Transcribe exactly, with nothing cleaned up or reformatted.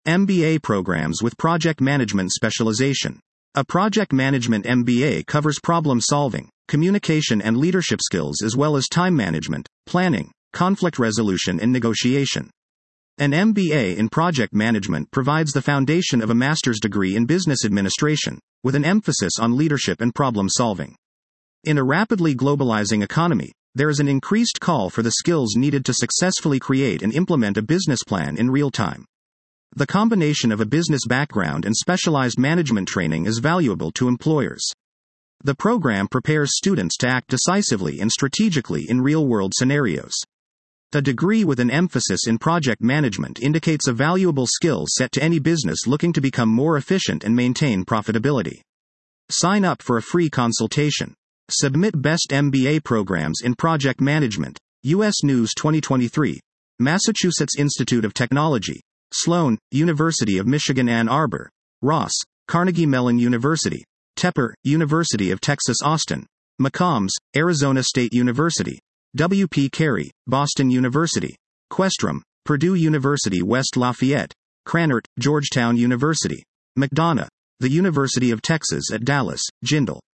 M B A programs with project management specialization. A project management M B A covers problem solving, communication and leadership skills as well as time management, planning, conflict resolution and negotiation. An M B A in project management provides the foundation of a master's degree in business administration, with an emphasis on leadership and problem solving. In a rapidly globalizing economy, there is an increased call for the skills needed to successfully create and implement a business plan in real time. The combination of a business background and specialized management training is valuable to employers. The program prepares students to act decisively and strategically in real-world scenarios. A degree with an emphasis in project management indicates a valuable skill set to any business looking to become more efficient and maintain profitability. Sign up for a free consultation. Submit Best M B A Programs in Project Management, U S News twenty twenty-three, Massachusetts Institute of Technology, Sloan, University of Michigan Ann Arbor, Ross, Carnegie Mellon University, Tepper, University of Texas Austin, McCombs, Arizona State University, W P Carey, Boston University, Questrom, Purdue University West Lafayette, Krannert, Georgetown University, McDonough, the University of Texas at Dallas, Jindal.